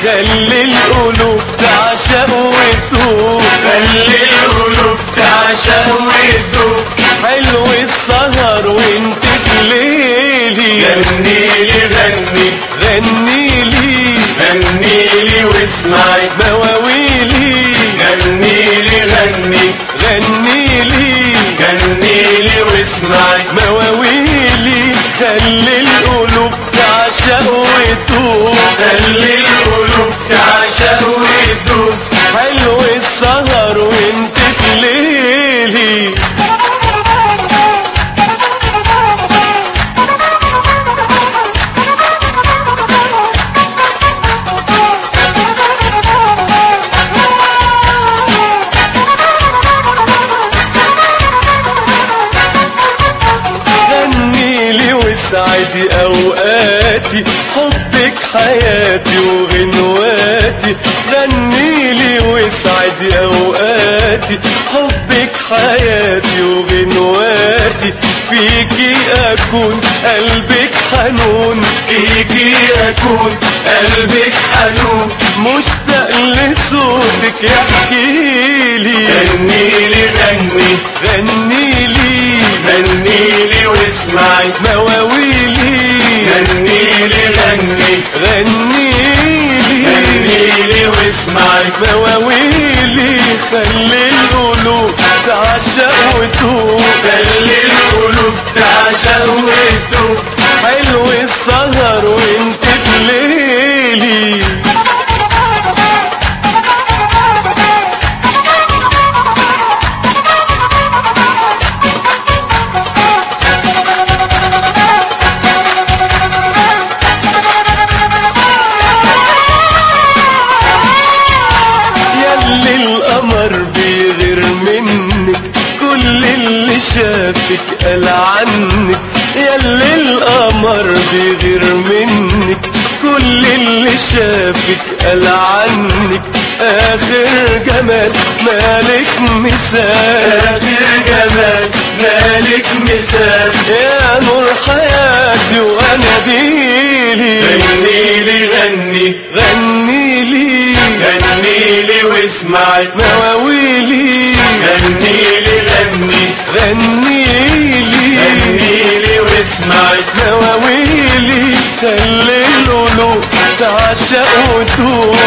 خلي القلوب تعشق وتدوب، خلي القلوب تعشق وتدوب. حلو السهر وانت في ليلي، غنيلي غني غنيلي غنيلي واسمعي مواويلي، غنيلي غني غنيلي غنيلي واسمعي مواويلي. خلي القلوب تعشق وتدوب، خلي القلوب تعشق وتدوب. حلو السهر وانت في ليلي. سعدي اوقاتي، حبك حياتي وغنواتي. غنيلي وسعدي اوقاتي، حبك حياتي وغنواتي. فيكي اكون قلبك حنون، فيكي اكون قلبك حنون. مشتاق لصوتك يحكيلي. غنيلي غني غنيلي غنيلي واسمعي مواويلي، غنيلي غني غنيلي غنيلي واسمعي مواويلي. خلي القلوب تعشق وتدوب، خلي القلوب تعشق وتدوب. حلو السهر وانت في ليلي. شافك قال عنك ياللي القمر بيغير منك. كل اللي شافك قال عنك آخر جمال مالك مثال، آخر جمال مالك مثال. يا نور حياتي وانا ديلي. غنيلي غني غنيلي غنيلي واسمعي مواويلي، غنيلي غني غنيلي غنيلي واسمعي مواويلي. خلي القلوب تعشق وتدوب،